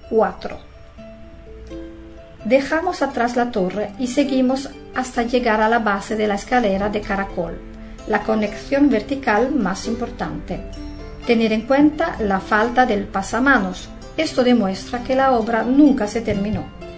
4. Dejamos atrás la torre y seguimos hasta llegar a la base de la escalera de caracol, la conexión vertical más importante. Tener en cuenta la falta del pasamanos. Esto demuestra que la obra nunca se terminó.